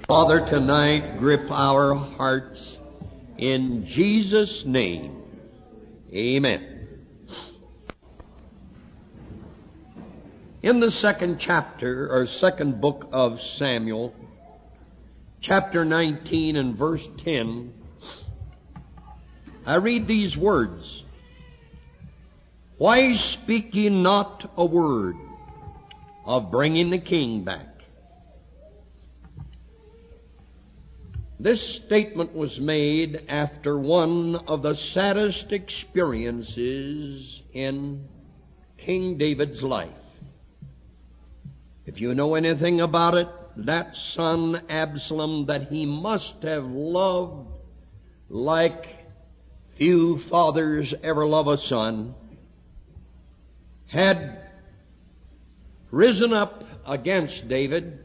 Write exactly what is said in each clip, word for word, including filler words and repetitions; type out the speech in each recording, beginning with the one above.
Father, tonight grip our hearts in Jesus' name. Amen. In the second chapter, or second book of Samuel, chapter nineteen and verse ten, I read these words. Why speak ye not a word of bringing the king back? This statement was made after one of the saddest experiences in King David's life. If you know anything about it, that son Absalom that he must have loved like few fathers ever love a son, had risen up against David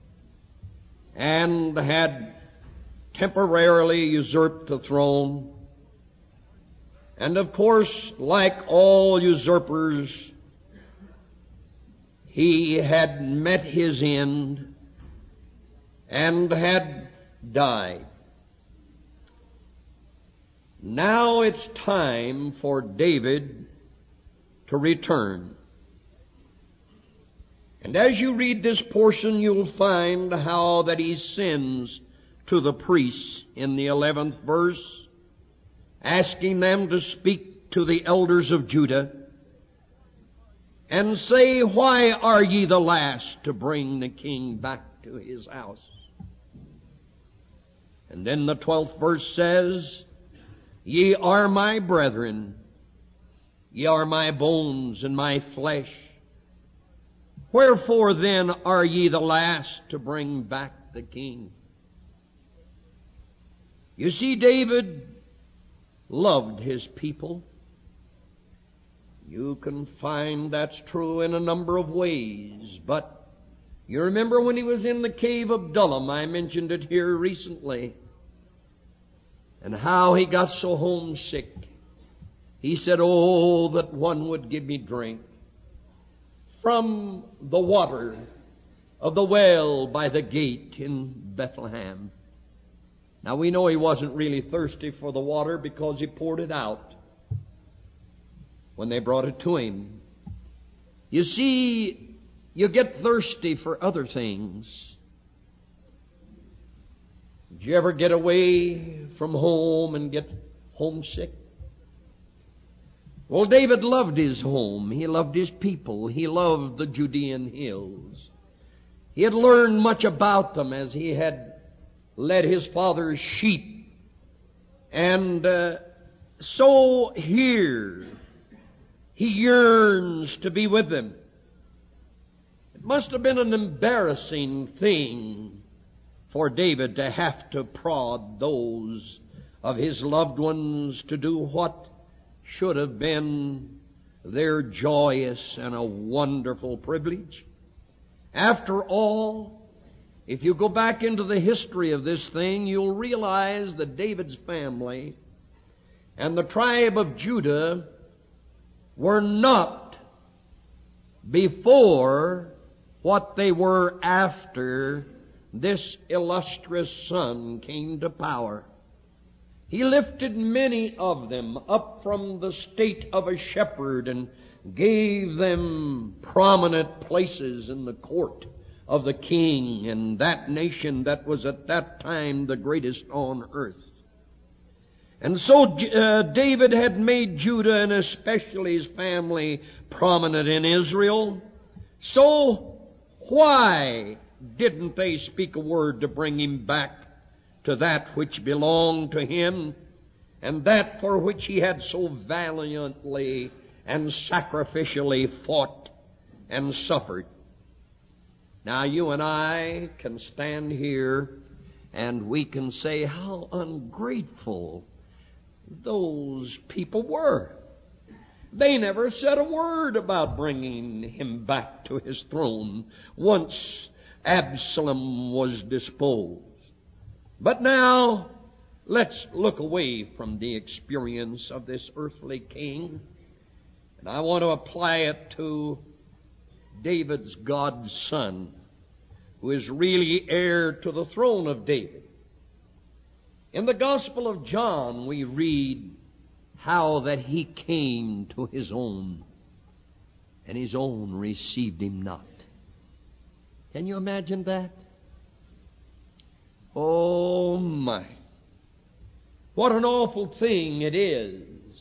and had temporarily usurped the throne. And of course, like all usurpers, he had met his end and had died. Now it's time for David to return. And as you read this portion, you'll find how that he sends to the priests in the eleventh verse, asking them to speak to the elders of Judah and say, why are ye the last to bring the king back to his house? And then the twelfth verse says, ye are my brethren, ye are my bones and my flesh. Wherefore then are ye the last to bring back the king? You see, David loved his people. You can find that's true in a number of ways, but you remember when he was in the cave of Adullam, I mentioned it here recently, and how he got so homesick. He said, oh, that one would give me drink from the water of the well by the gate in Bethlehem. Now we know he wasn't really thirsty for the water because he poured it out when they brought it to him. You see, you get thirsty for other things. Did you ever get away from home and get homesick? Well, David loved his home. He loved his people. He loved the Judean hills. He had learned much about them as he had led his father's sheep. And uh, so here he yearns to be with them. It must have been an embarrassing thing for David to have to prod those of his loved ones to do what should have been their joyous and a wonderful privilege. After all, if you go back into the history of this thing, you'll realize that David's family and the tribe of Judah were not before what they were after this illustrious son came to power. He lifted many of them up from the state of a shepherd and gave them prominent places in the court of the king and that nation that was at that time the greatest on earth. And so uh, David had made Judah and especially his family prominent in Israel. So why didn't they speak a word to bring him back to that which belonged to him and that for which he had so valiantly and sacrificially fought and suffered? Now you and I can stand here and we can say how ungrateful those people were. They never said a word about bringing him back to his throne once Absalom was disposed. But now let's look away from the experience of this earthly king, and I want to apply it to David's godson, who is really heir to the throne of David. In the Gospel of John, we read how that he came to his own, and his own received him not. Can you imagine that? Oh my. What an awful thing it is.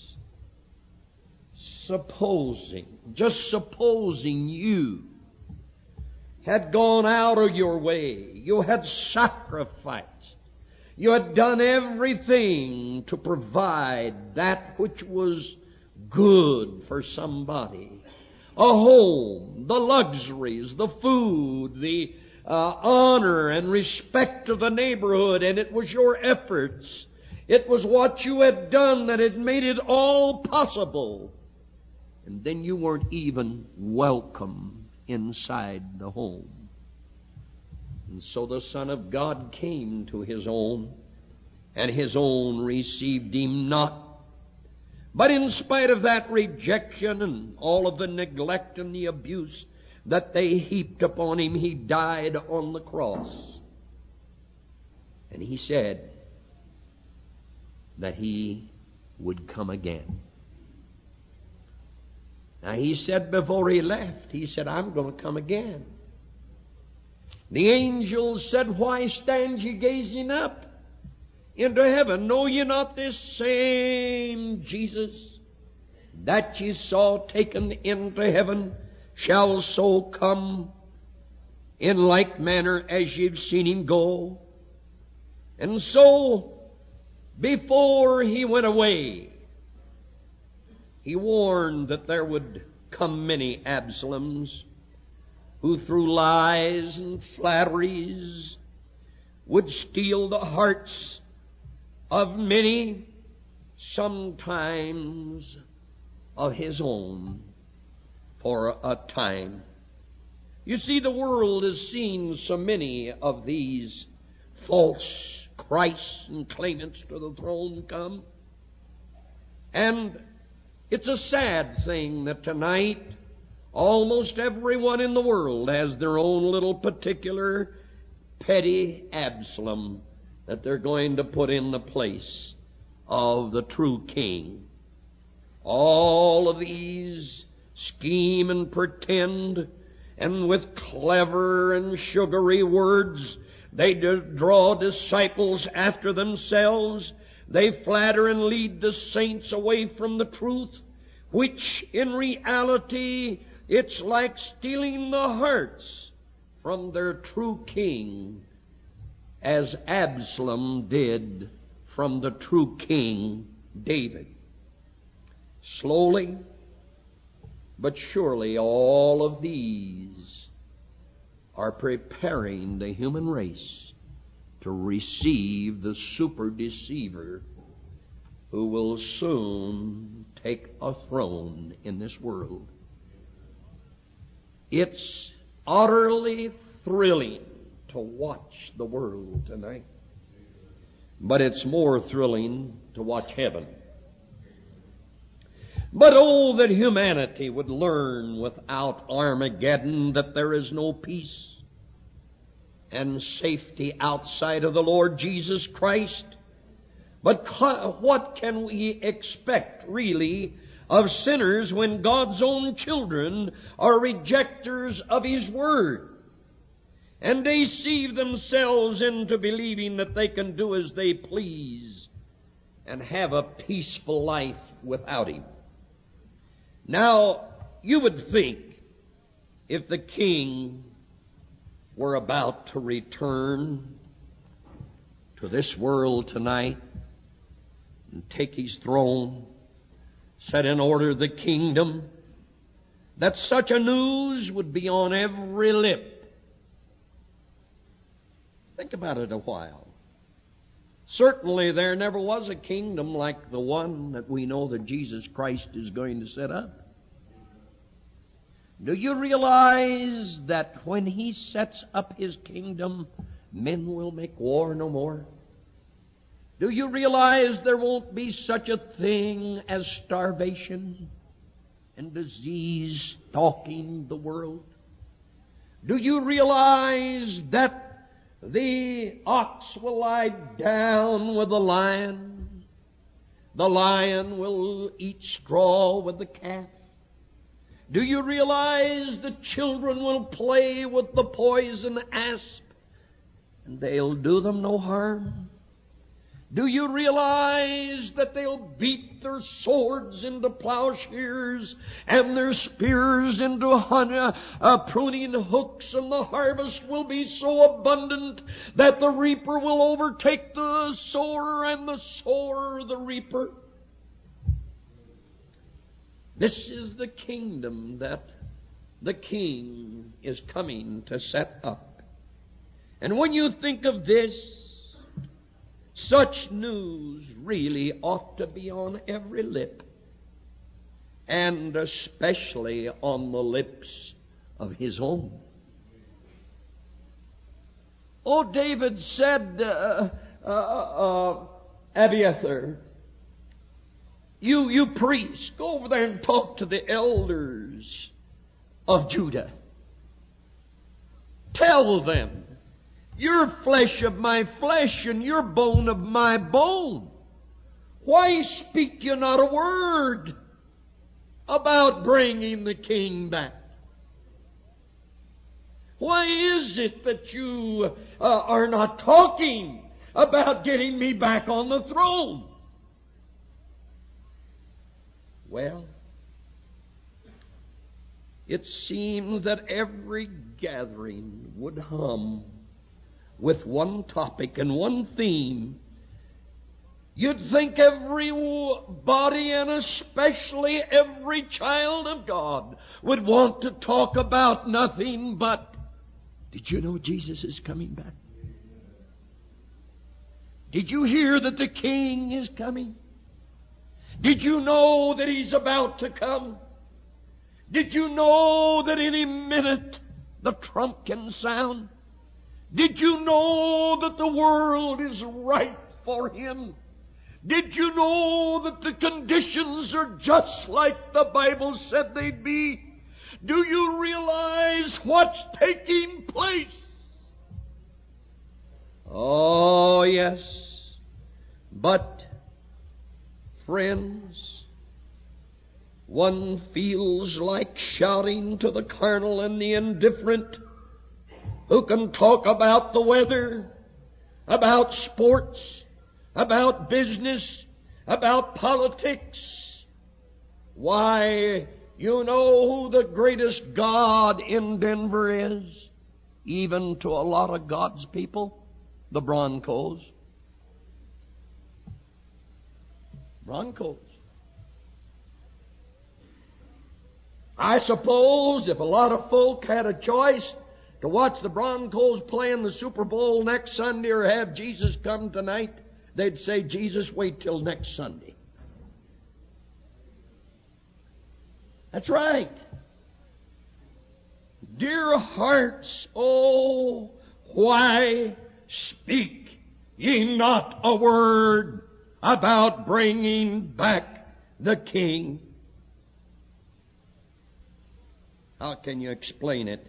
Supposing, just supposing you had gone out of your way, you had sacrificed, you had done everything to provide that which was good for somebody. A home, the luxuries, the food, the uh, honor and respect of the neighborhood, and it was your efforts. It was what you had done that had made it all possible. And then you weren't even welcome inside the home. And so the Son of God came to his own, and his own received him not. But in spite of that rejection and all of the neglect and the abuse that they heaped upon him, he died on the cross. And he said that he would come again. Now he said before he left, he said, I'm going to come again. The angels said, why stand ye gazing up into heaven? Know ye not this same Jesus that ye saw taken into heaven shall so come in like manner as you've seen him go? And so, before he went away, he warned that there would come many Absaloms who through lies and flatteries would steal the hearts of many, sometimes of his own, for a time. You see, the world has seen so many of these false Christs and claimants to the throne come. And it's a sad thing that tonight almost everyone in the world has their own little particular petty Absalom that they're going to put in the place of the true king. All of these scheme and pretend, and with clever and sugary words they draw disciples after themselves. They flatter and lead the saints away from the truth, which in reality it's like stealing the hearts from their true king, as Absalom did from the true king David. Slowly but surely all of these are preparing the human race to receive the super deceiver who will soon take a throne in this world. It's utterly thrilling to watch the world tonight, but it's more thrilling to watch heaven. But oh, that humanity would learn without Armageddon that there is no peace and safety outside of the Lord Jesus Christ. But what can we expect really of sinners when God's own children are rejectors of His Word and deceive themselves into believing that they can do as they please and have a peaceful life without Him? Now, you would think if the king were about to return to this world tonight and take his throne, set in order the kingdom, that such a news would be on every lip. Think about it a while. Certainly there never was a kingdom like the one that we know that Jesus Christ is going to set up. Do you realize that when He sets up His kingdom, men will make war no more? Do you realize there won't be such a thing as starvation and disease stalking the world? Do you realize that the ox will lie down with the lion? The lion will eat straw with the calf. Do you realize the children will play with the poison asp, and they'll do them no harm? Do you realize that they'll beat their swords into plowshares and their spears into honey, uh, pruning hooks, and the harvest will be so abundant that the reaper will overtake the sower and the sower the reaper? This is the kingdom that the King is coming to set up. And when you think of this, such news really ought to be on every lip, and especially on the lips of His own. Oh, David said, uh, uh, uh, Abiathar, you, you priests, go over there and talk to the elders of Judah. Tell them, you're flesh of my flesh and you're bone of my bone. Why speak you not a word about bringing the king back? Why is it that you uh, are not talking about getting me back on the throne? Well, it seems that every gathering would hum with one topic and one theme. You'd think everybody, and especially every child of God, would want to talk about nothing but, did you know Jesus is coming back? Did you hear that the King is coming? Did you know that He's about to come? Did you know that any minute the trump can sound? Did you know that the world is ripe for Him? Did you know that the conditions are just like the Bible said they'd be? Do you realize what's taking place? Oh, yes. But, friends, one feels like shouting to the carnal and the indifferent, who can talk about the weather, about sports, about business, about politics. Why, you know who the greatest God in Denver is, even to a lot of God's people? The Broncos. Broncos. I suppose if a lot of folk had a choice to watch the Broncos play in the Super Bowl next Sunday or have Jesus come tonight, they'd say, Jesus, wait till next Sunday. That's right. Dear hearts, oh, why speak ye not a word about bringing back the King? How can you explain it?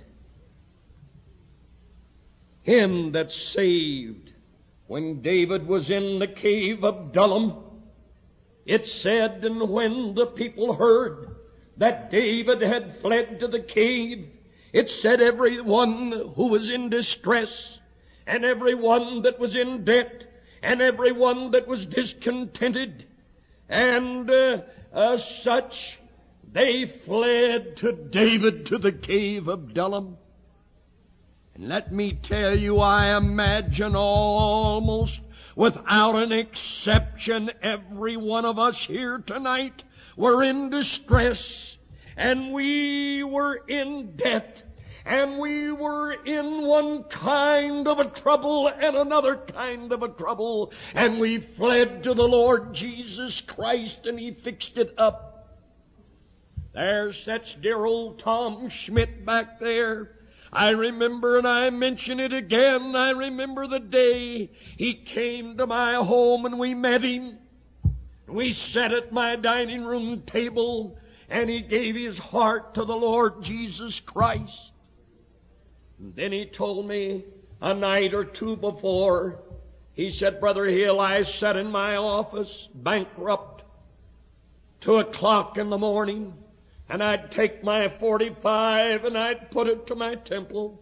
Him that saved when David was in the cave of Adullam, it said, and when the people heard that David had fled to the cave, it said everyone who was in distress, and everyone that was in debt, and everyone that was discontented, and uh, uh, such, they fled to David to the cave of Adullam. And let me tell you, I imagine almost without an exception, every one of us here tonight were in distress, and we were in debt, and we were in one kind of a trouble and another kind of a trouble, and we fled to the Lord Jesus Christ, and He fixed it up. There sits dear old Tom Schmidt back there. I remember, and I mention it again, I remember the day he came to my home and we met him. We sat at my dining room table and he gave his heart to the Lord Jesus Christ. And then he told me a night or two before, he said, Brother Hill, I sat in my office, bankrupt, two o'clock in the morning, and I'd take my forty-five and I'd put it to my temple.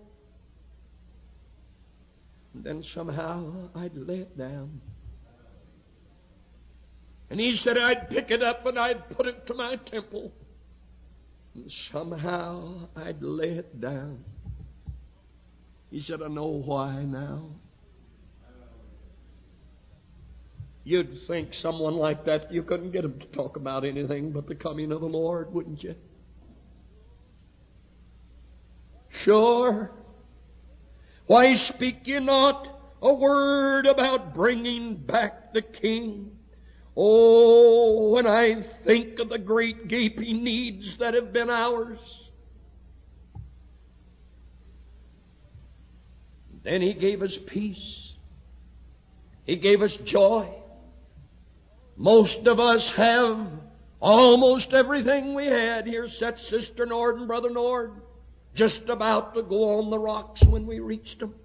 And then somehow I'd lay it down. And he said I'd pick it up and I'd put it to my temple. And somehow I'd lay it down. He said, I know why now. You'd think someone like that, you couldn't get him to talk about anything but the coming of the Lord, wouldn't you? Sure. Why speak ye not a word about bringing back the King? Oh, when I think of the great gaping needs that have been ours. Then He gave us peace. He gave us joy. Most of us have almost everything we had. Here sat Sister Nord and Brother Nord, just about to go on the rocks when we reached them.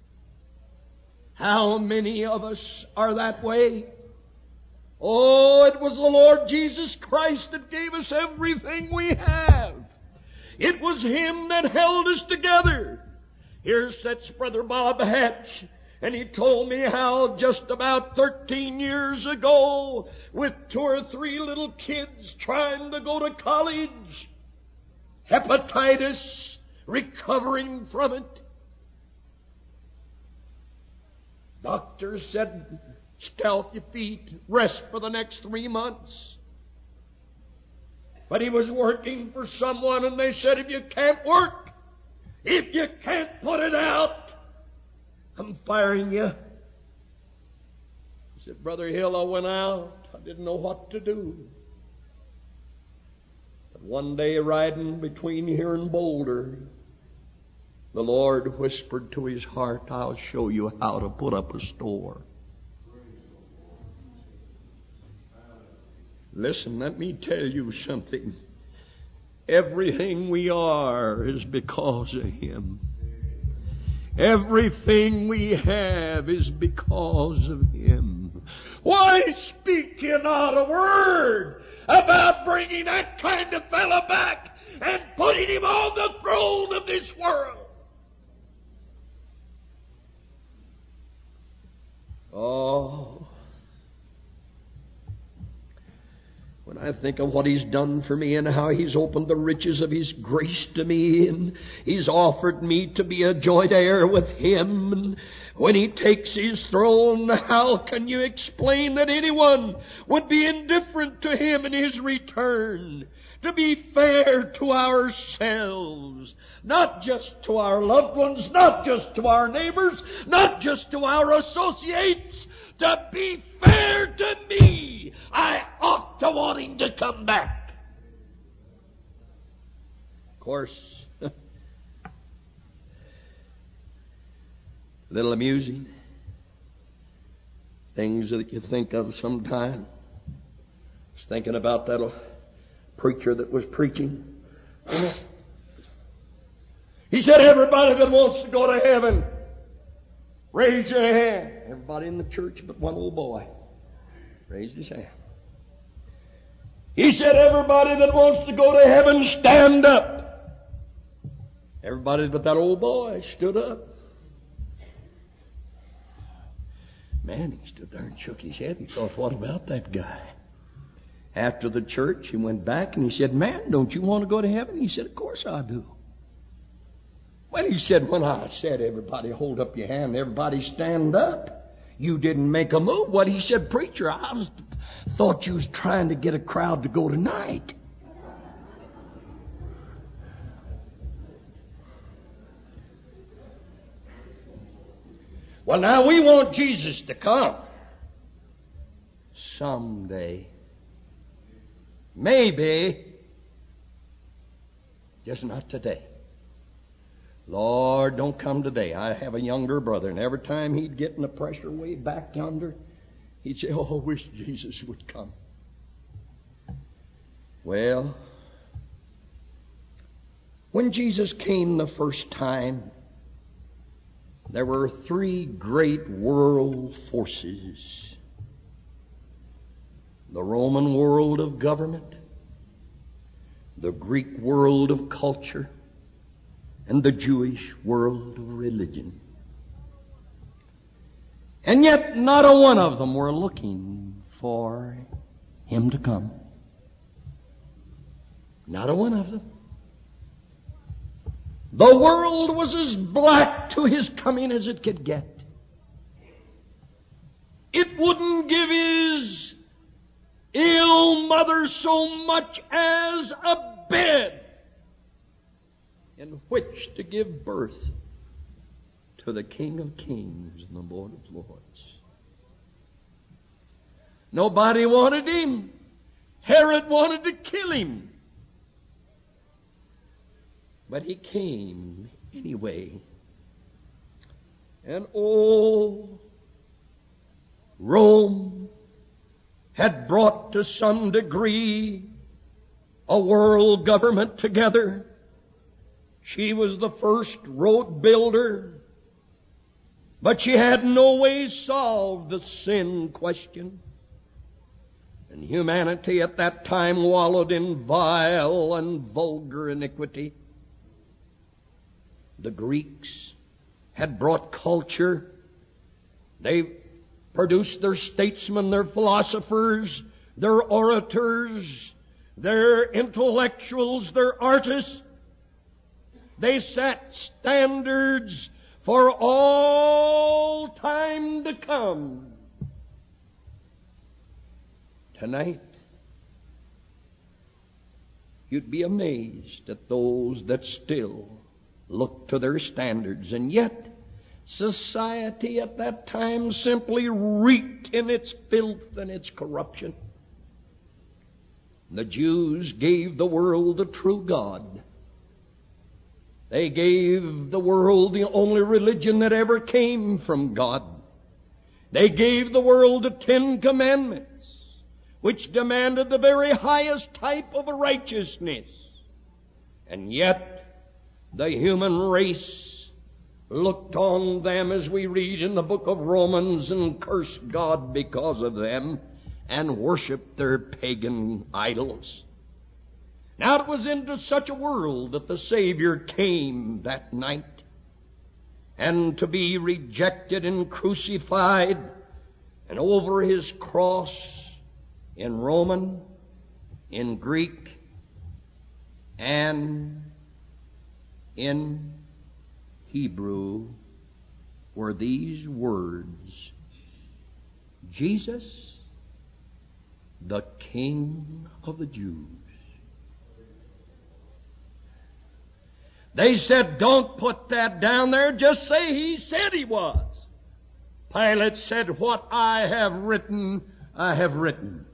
How many of us are that way? Oh, it was the Lord Jesus Christ that gave us everything we have. It was Him that held us together. Here sits Brother Bob Hatch, and he told me how just about thirteen years ago, with two or three little kids trying to go to college, hepatitis, recovering from it. Doctors said, stealth your feet, rest for the next three months. But he was working for someone, and they said, if you can't work, if you can't put it out, I'm firing you. He said, Brother Hill, I went out. I didn't know what to do. But one day riding between here and Boulder, the Lord whispered to his heart, I'll show you how to put up a store. Listen, let me tell you something. Everything we are is because of Him. Everything we have is because of Him. Why speak ye not a word about bringing that kind of fellow back and putting him on the throne of this world? Oh, when I think of what He's done for me and how He's opened the riches of His grace to me, and He's offered me to be a joint heir with Him, and when He takes His throne, how can you explain that anyone would be indifferent to Him in His return? To be fair to ourselves, not just to our loved ones, not just to our neighbors, not just to our associates, to be fair to me, I ought to want Him to come back. Of course, a little amusing. Things that you think of sometime. I was thinking about that preacher that was preaching. He said, everybody that wants to go to heaven, raise your hand. Everybody in the church but one old boy raised his hand. He said, everybody that wants to go to heaven, stand up. Everybody but that old boy stood up. Man, he stood there and shook his head. He thought, what about that guy? After the church, he went back and he said, man, don't you want to go to heaven? He said, of course I do. Well, he said, when I said everybody hold up your hand, everybody stand up, you didn't make a move. What? He said, preacher, I was, thought you was trying to get a crowd to go tonight. Well, now we want Jesus to come someday. Maybe, just not today. Lord, don't come today. I have a younger brother, and every time he'd get in the pressure way back yonder, he'd say, oh, I wish Jesus would come. Well, when Jesus came the first time, there were three great world forces: the Roman world of government, the Greek world of culture, and the Jewish world of religion. And yet not a one of them were looking for him to come. Not a one of them. The world was as black to his coming as it could get. It wouldn't give his ill mother so much as a bed in which to give birth to the King of Kings and the Lord of Lords. Nobody wanted him. Herod wanted to kill him. But he came anyway. And oh, Rome had brought to some degree a world government together. She was the first road builder, but she had no way solved the sin question. And humanity at that time wallowed in vile and vulgar iniquity. The Greeks had brought culture. They produced their statesmen, their philosophers, their orators, their intellectuals, their artists. They set standards for all time to come. Tonight, you'd be amazed at those that still look to their standards. And yet, society at that time simply reeked in its filth and its corruption. The Jews gave the world the true God. They gave the world the only religion that ever came from God. They gave the world the Ten Commandments, which demanded the very highest type of righteousness. And yet, the human race looked on them, as we read in the book of Romans, and cursed God because of them, and worshiped their pagan idols. Now it was into such a world that the Savior came that night, and to be rejected and crucified, and over his cross, in Roman, in Greek, and in Hebrew were these words: Jesus, the King of the Jews. They said, don't put that down there, just say he said he was. Pilate said, what I have written, I have written.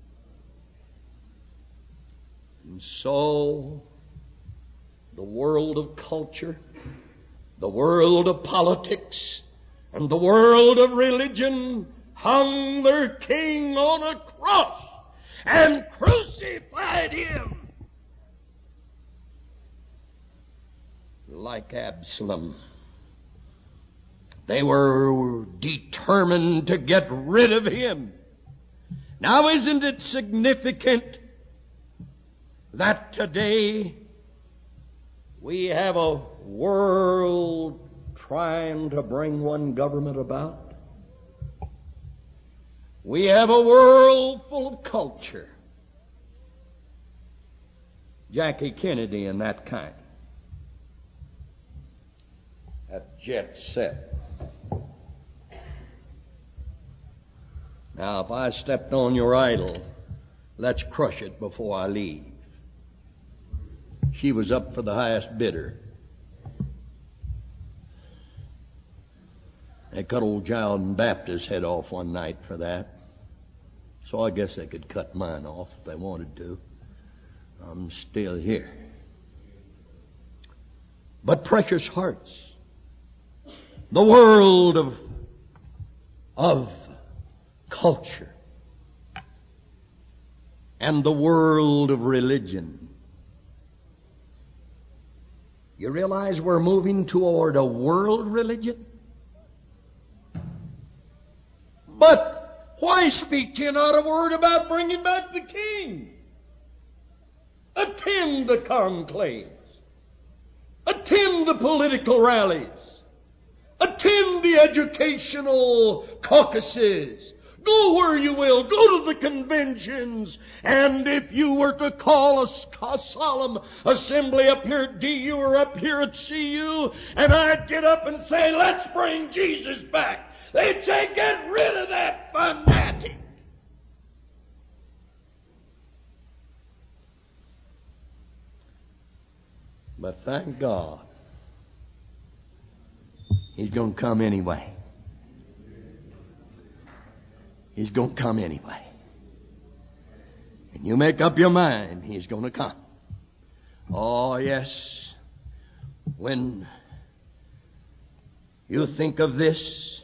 And so, the world of culture, the world of politics, and the world of religion hung their king on a cross and crucified him. Like Absalom, they were determined to get rid of him. Now, isn't it significant that today we have a world trying to bring one government about? We have a world full of culture. Jackie Kennedy and that kind. That jet set. Now, if I stepped on your idol, let's crush it before I leave. She was up for the highest bidder. They cut old John Baptist's head off one night for that. So I guess they could cut mine off if they wanted to. I'm still here. But precious hearts, the world of, of culture and the world of religion. You realize we're moving toward a world religion? But why speak ye not a word about bringing back the king? Attend the conclaves. Attend the political rallies. Attend the educational caucuses. Go where you will. Go to the conventions. And if you were to call a, a solemn assembly up here at D U or up here at C U, and I'd get up and say, let's bring Jesus back, they'd say, get rid of that fanatic. But thank God, He's going to come anyway. He's going to come anyway. And you make up your mind, He's going to come. Oh, yes. When you think of this,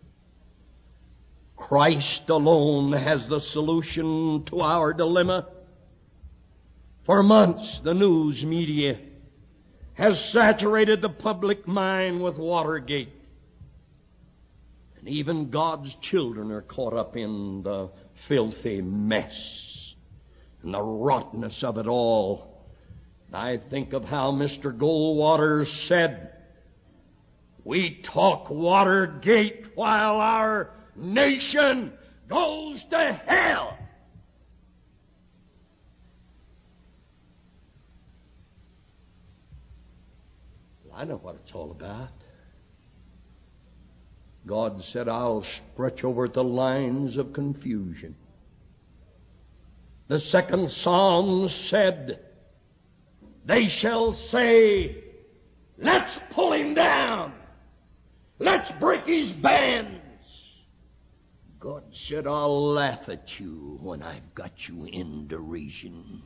Christ alone has the solution to our dilemma. For months, the news media has saturated the public mind with Watergate. And even God's children are caught up in the filthy mess and the rottenness of it all. I think of how Mister Goldwater said, we talk Watergate while our nation goes to hell. I know what it's all about. God said, I'll stretch over the lines of confusion. The second Psalm said, they shall say, let's pull him down. Let's break his bands. God said, I'll laugh at you when I've got you in derision.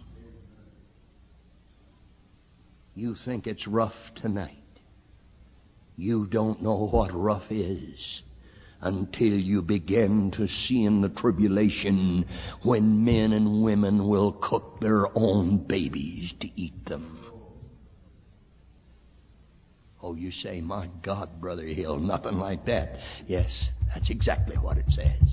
You think it's rough tonight. You don't know what rough is until you begin to see in the tribulation when men and women will cook their own babies to eat them. Oh, you say, my God, Brother Hill, nothing like that. Yes, that's exactly what it says.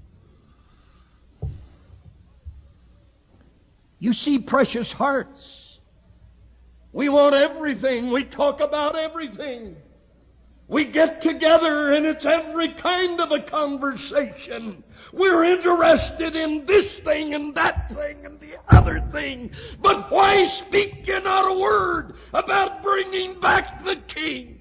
You see, precious hearts, we want everything. We talk about everything. We get together and it's every kind of a conversation. We're interested in this thing and that thing and the other thing. But why speak ye not a word about bringing back the king?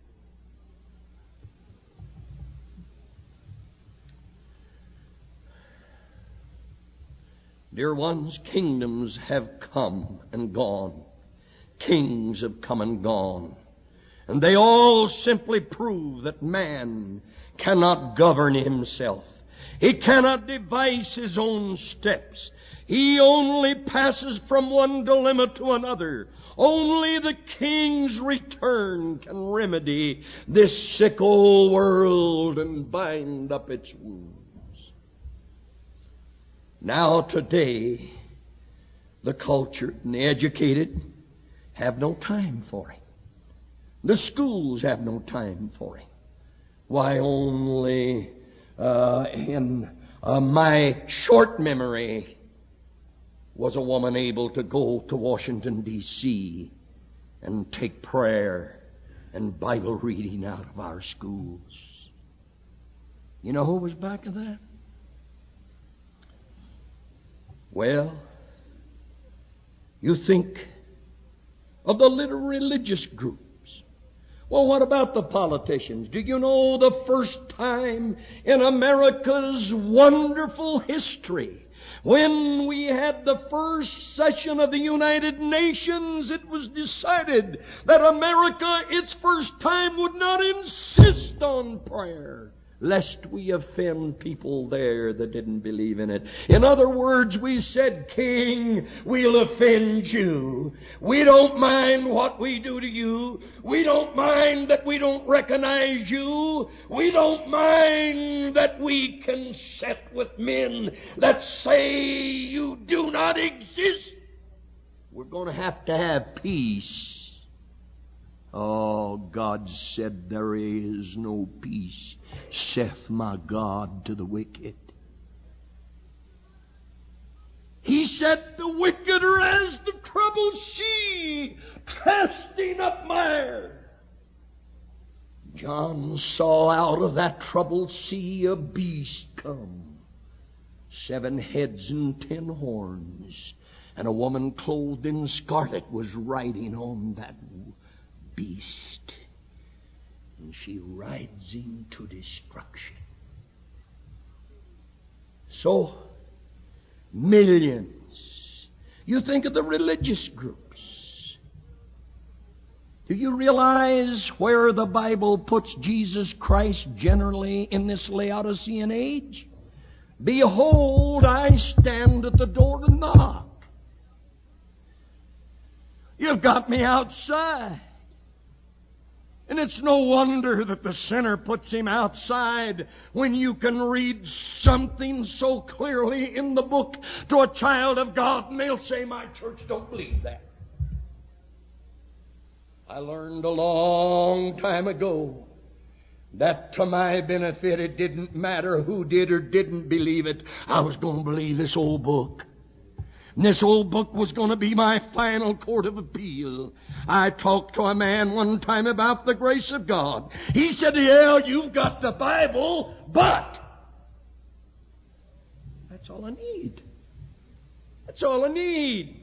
Dear ones, kingdoms have come and gone. Kings have come and gone. And they all simply prove that man cannot govern himself. He cannot devise his own steps. He only passes from one dilemma to another. Only the King's return can remedy this sick old world and bind up its wounds. Now today, the cultured and the educated have no time for him. The schools have no time for him. Why, only uh, in uh, my short memory was a woman able to go to Washington, D C and take prayer and Bible reading out of our schools. You know who was back of that? Well, you think of the little religious groups. Well, what about the politicians? Do you know the first time in America's wonderful history, when we had the first session of the United Nations, it was decided that America, its first time, would not insist on prayer, lest we offend people there that didn't believe in it. In other words, we said, King, we'll offend you. We don't mind what we do to you. We don't mind that we don't recognize you. We don't mind that we can sit with men that say you do not exist. We're going to have to have peace. Oh, God said, there is no peace, saith my God to the wicked. He said, the wicked are as the troubled sea, casting up mire. John saw out of that troubled sea a beast come, seven heads and ten horns, and a woman clothed in scarlet was riding on that beast, and she rides him to destruction. So, millions. You think of the religious groups. Do you realize where the Bible puts Jesus Christ generally in this Laodicean age? Behold, I stand at the door to knock. You've got me outside. And it's no wonder that the sinner puts him outside when you can read something so clearly in the book to a child of God and they'll say, my church don't believe that. I learned a long time ago that to my benefit it didn't matter who did or didn't believe it. I was going to believe this old book. And this old book was going to be my final court of appeal. I talked to a man one time about the grace of God. He said, yeah, you've got the Bible, but that's all I need. That's all I need.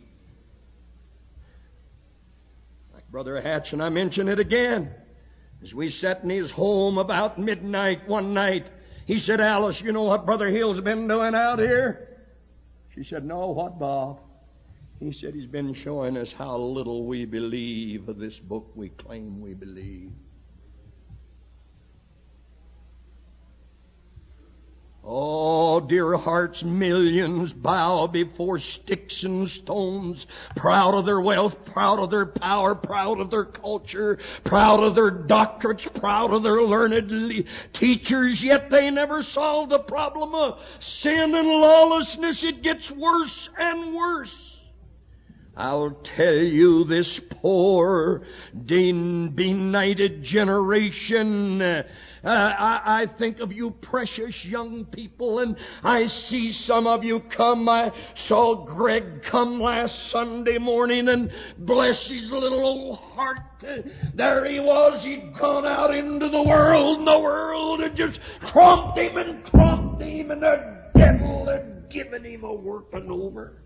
Like Brother Hatch, and I mention it again. As we sat in his home about midnight one night, he said, Alice, you know what Brother Hill's been doing out here? She said, no, what, Bob? He said, he's been showing us how little we believe of this book we claim we believe. Oh, dear hearts, millions bow before sticks and stones, proud of their wealth, proud of their power, proud of their culture, proud of their doctorates, proud of their learned teachers, yet they never solve the problem of sin and lawlessness. It gets worse and worse. I'll tell you, this poor, benighted generation, uh, I, I think of you precious young people, and I see some of you come. I saw Greg come last Sunday morning, and bless his little old heart, uh, there he was. He'd gone out into the world, and the world had just trumped him and trumped him, and the devil had given him a working over.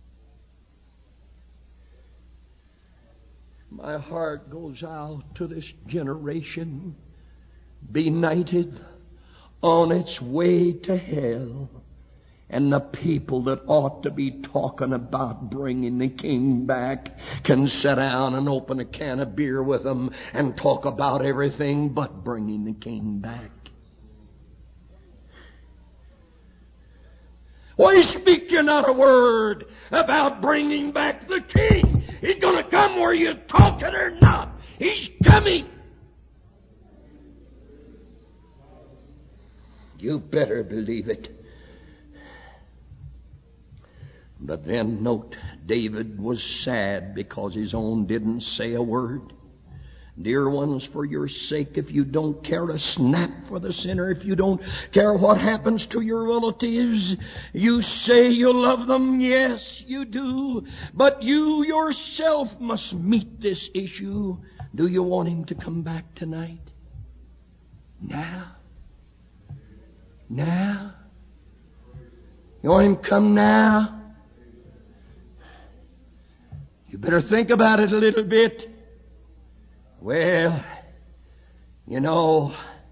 My heart goes out to this generation, benighted, on its way to hell, and the people that ought to be talking about bringing the King back can sit down and open a can of beer with them and talk about everything but bringing the King back. Why speak you not a word about bringing back the King? He's going to come where you talk it or not. He's coming. You better believe it. But then note, David was sad because his own didn't say a word. Dear ones, for your sake, if you don't care a snap for the sinner, if you don't care what happens to your relatives, you say you love them, yes, you do, but you yourself must meet this issue. Do you want him to come back tonight? Now? Now? You want him to come now? You better think about it a little bit. Well, you know,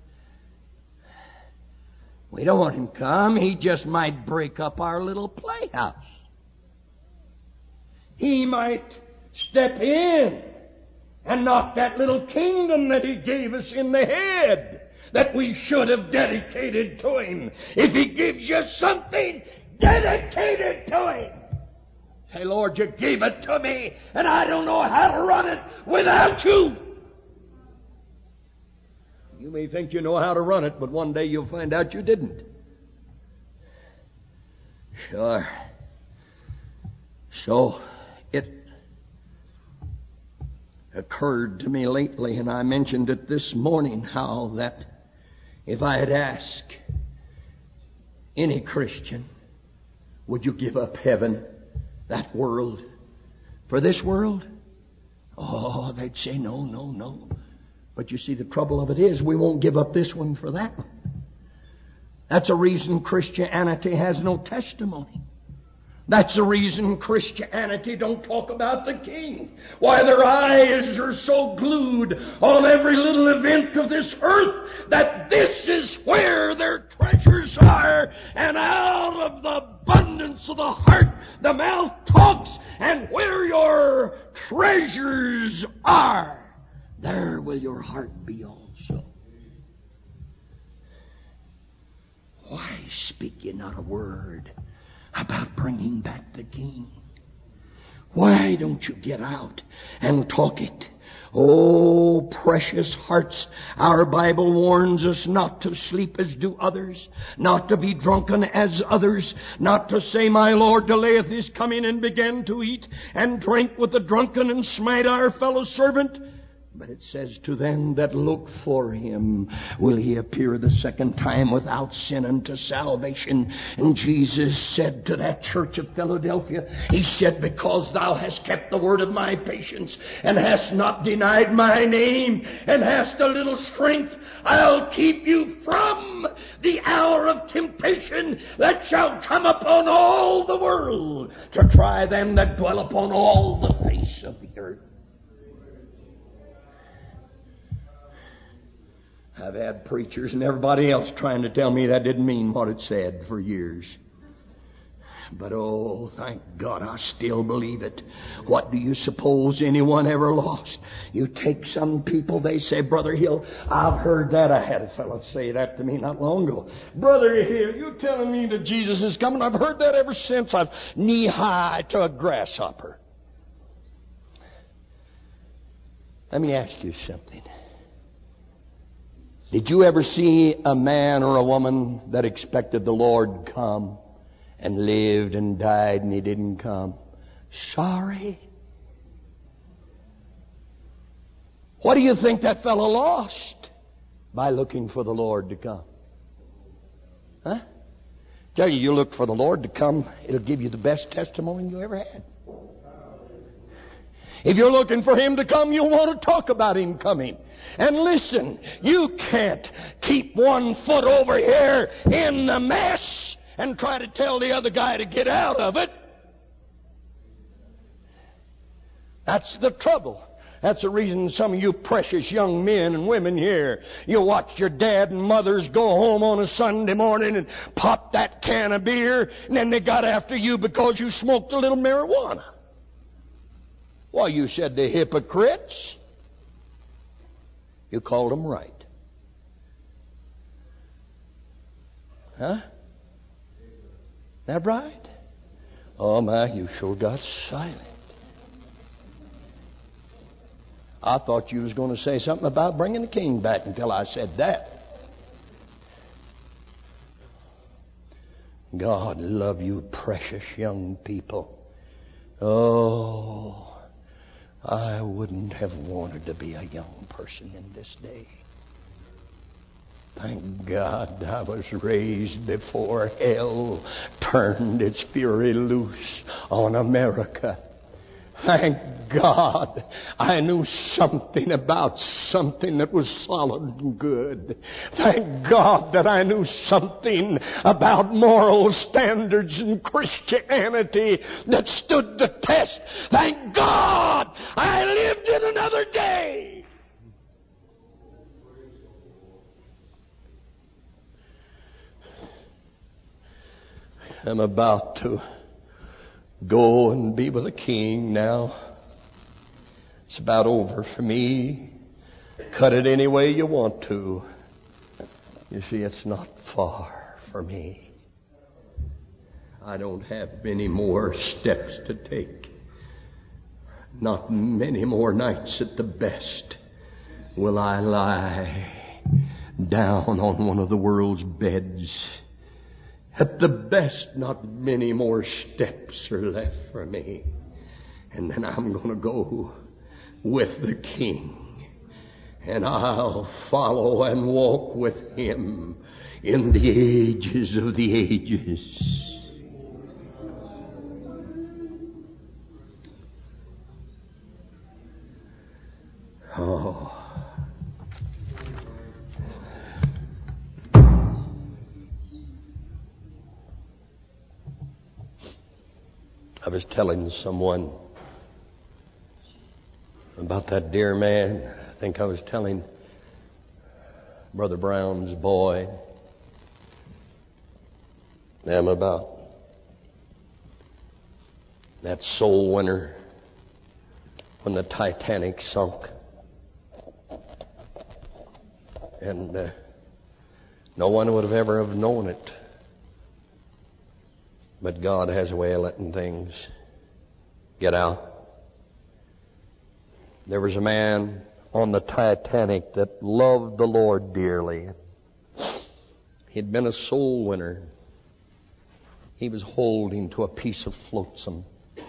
we don't want him to come. He just might break up our little playhouse. He might step in and knock that little kingdom that he gave us in the head that we should have dedicated to him. If he gives you something, dedicate it to him. Say, Lord, you gave it to me, and I don't know how to run it without you. You may think you know how to run it, but one day you'll find out you didn't. Sure. So, it occurred to me lately, and I mentioned it this morning, how that if I had asked any Christian, would you give up heaven, that world, for this world? Oh, they'd say no, no, no. But you see, the trouble of it is we won't give up this one for that one. That's a reason Christianity has no testimony. That's the reason Christianity don't talk about the King. Why, their eyes are so glued on every little event of this earth that this is where their treasures are. And out of the abundance of the heart, the mouth talks. And where your treasures are, there will your heart be also. Why speak ye not a word about bringing back the King? Why don't you get out and talk it? Oh, precious hearts, our Bible warns us not to sleep as do others, not to be drunken as others, not to say, my Lord delayeth his coming, and begin to eat and drink with the drunken and smite our fellow servant. But it says, to them that look for him will he appear the second time without sin unto salvation. And Jesus said to that church of Philadelphia, he said, because thou hast kept the word of my patience, and hast not denied my name, and hast a little strength, I'll keep you from the hour of temptation that shall come upon all the world, to try them that dwell upon all the face of the earth. I've had preachers and everybody else trying to tell me that didn't mean what it said for years. But oh, thank God, I still believe it. What do you suppose anyone ever lost? You take some people, they say, Brother Hill, I've heard that. I had a fellow say that to me not long ago. Brother Hill, you telling me that Jesus is coming? I've heard that ever since I've knee-high to a grasshopper. Let me ask you something. Did you ever see a man or a woman that expected the Lord come and lived and died and he didn't come? Sorry. What do you think that fellow lost by looking for the Lord to come? Huh? Tell you, you look for the Lord to come, it'll give you the best testimony you ever had. If you're looking for him to come, you'll want to talk about him coming. And listen, you can't keep one foot over here in the mess and try to tell the other guy to get out of it. That's the trouble. That's the reason some of you precious young men and women here, you watch your dad and mothers go home on a Sunday morning and pop that can of beer, and then they got after you because you smoked a little marijuana. Well, you said they're hypocrites. You called them right. Huh? That right? Oh my, you sure got silent. I thought you was going to say something about bringing the King back until I said that. God love you, precious young people. Oh, I wouldn't have wanted to be a young person in this day. Thank God I was raised before hell turned its fury loose on America. Thank God I knew something about something that was solid and good. Thank God that I knew something about moral standards and Christianity that stood the test. Thank God I lived in another day. I'm about to go and be with the King now. It's about over for me. Cut it any way you want to. You see, it's not far for me. I don't have many more steps to take. Not many more nights at the best will I lie down on one of the world's beds. At the best, not many more steps are left for me. And then I'm going to go with the King, and I'll follow and walk with Him in the ages of the ages. Oh. I was telling someone about that dear man. I think I was telling Brother Brown's boy them about that soul winner when the Titanic sunk. And uh, no one would have ever have known it. But God has a way of letting things get out. There was a man on the Titanic that loved the Lord dearly. He'd been a soul winner. He was holding to a piece of flotsam.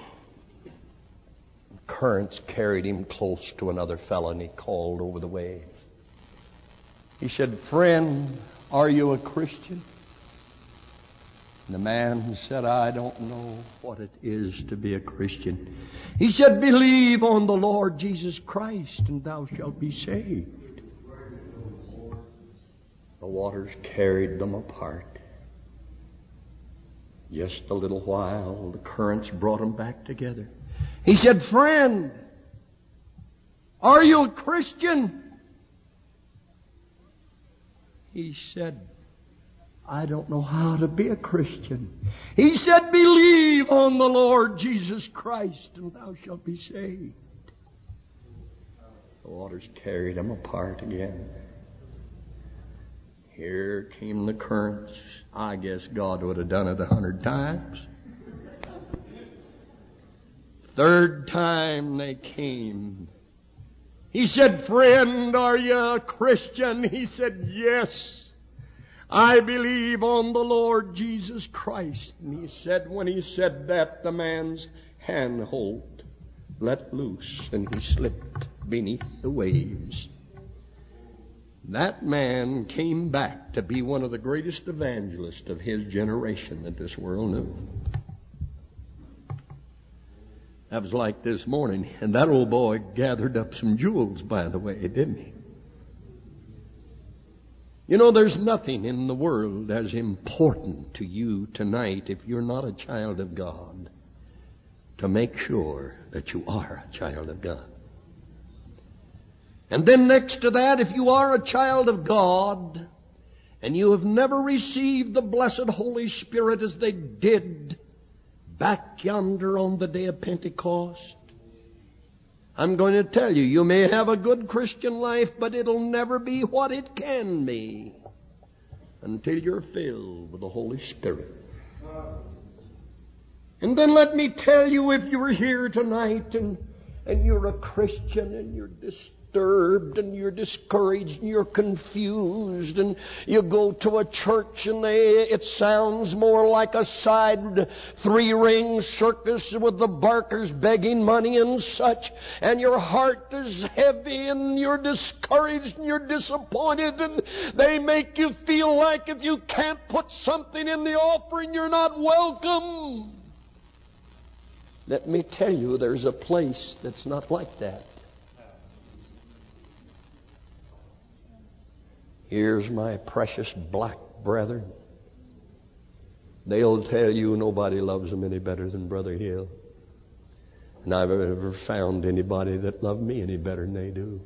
Currents carried him close to another fellow, and he called over the wave. He said, "Friend, are you a Christian?" And the man said, "I don't know what it is to be a Christian." He said, "Believe on the Lord Jesus Christ, and thou shalt be saved." The waters carried them apart. Just a little while, the currents brought them back together. He said, "Friend, are you a Christian?" He said, "I don't know how to be a Christian." He said, "Believe on the Lord Jesus Christ, and thou shalt be saved." The waters carried them apart again. Here came the currents. I guess God would have done it a hundred times. Third time they came. He said, "Friend, are you a Christian?" He said, "Yes, I believe on the Lord Jesus Christ." And he said, when he said that, the man's handhold let loose, and he slipped beneath the waves. That man came back to be one of the greatest evangelists of his generation that this world knew. That was like this morning, and that old boy gathered up some jewels, by the way, didn't he? You know, there's nothing in the world as important to you tonight, if you're not a child of God, to make sure that you are a child of God. And then next to that, if you are a child of God, and you have never received the blessed Holy Spirit as they did back yonder on the day of Pentecost, I'm going to tell you, you may have a good Christian life, but it'll never be what it can be until you're filled with the Holy Spirit. And then let me tell you, if you're here tonight and, and you're a Christian and you're disturbed and you're discouraged and you're confused, and you go to a church and they, it sounds more like a side three-ring circus with the barkers begging money and such, and your heart is heavy and you're discouraged and you're disappointed, and they make you feel like if you can't put something in the offering, you're not welcome. Let me tell you, there's a place that's not like that. Here's my precious black brethren. They'll tell you nobody loves them any better than Brother Hill. And I've never found anybody that loved me any better than they do.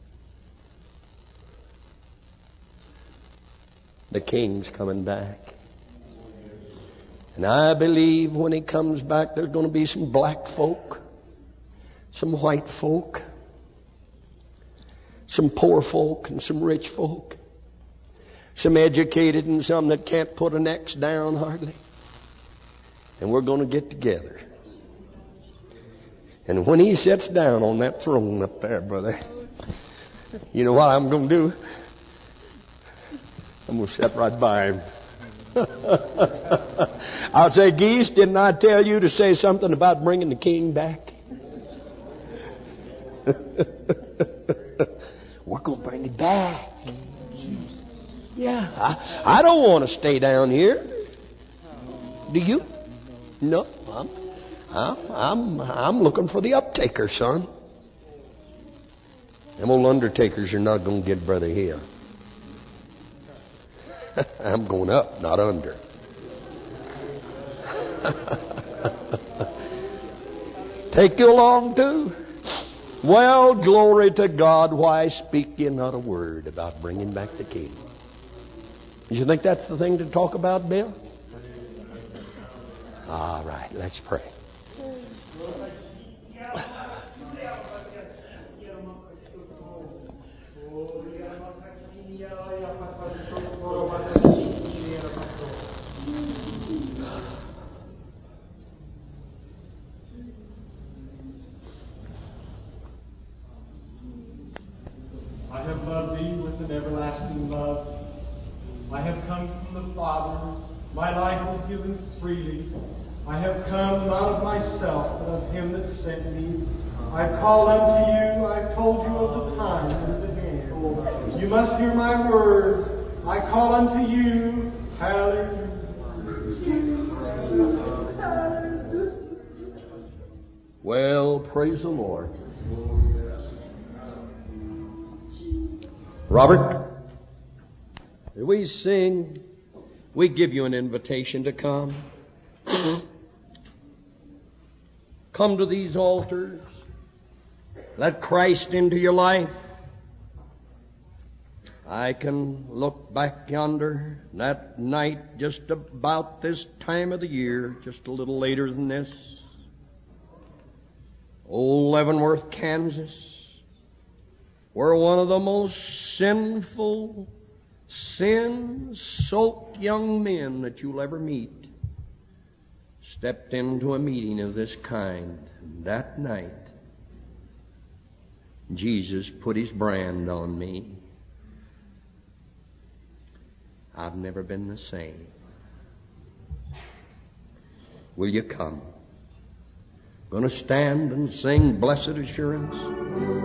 The King's coming back. And I believe when He comes back, there's going to be some black folk, some white folk, some poor folk, and some rich folk. Some educated and some that can't put an X down hardly. And we're going to get together. And when He sits down on that throne up there, brother, you know what I'm going to do? I'm going to sit right by Him. I'll say, "Geese, didn't I tell you to say something about bringing the King back?" We're going to bring it back. Yeah, I, I don't want to stay down here. Do you? No, I'm, I'm, I'm, I'm looking for the uptaker, son. Them old undertakers are not going to get Brother Hill. I'm going up, not under. Take you along too? Well, glory to God. Why speak ye not a word about bringing back the king? You think that's the thing to talk about, Bill? All right, let's pray. I have loved thee with an everlasting love. I have come from the Father. My life was given freely. I have come not of myself, but of him that sent me. I've called unto you. I've told you of the time that is at hand. You must hear my words. I call unto you. Hallelujah. Well, praise the Lord. Robert, we sing, we give you an invitation to come. Come to these altars. Let Christ into your life. I can look back yonder, that night, just about this time of the year, just a little later than this. Old Leavenworth, Kansas, where one of the most sinful, sin-soaked young men that you'll ever meet stepped into a meeting of this kind. That night, Jesus put his brand on me. I've never been the same. Will you come? Going to stand and sing Blessed Assurance?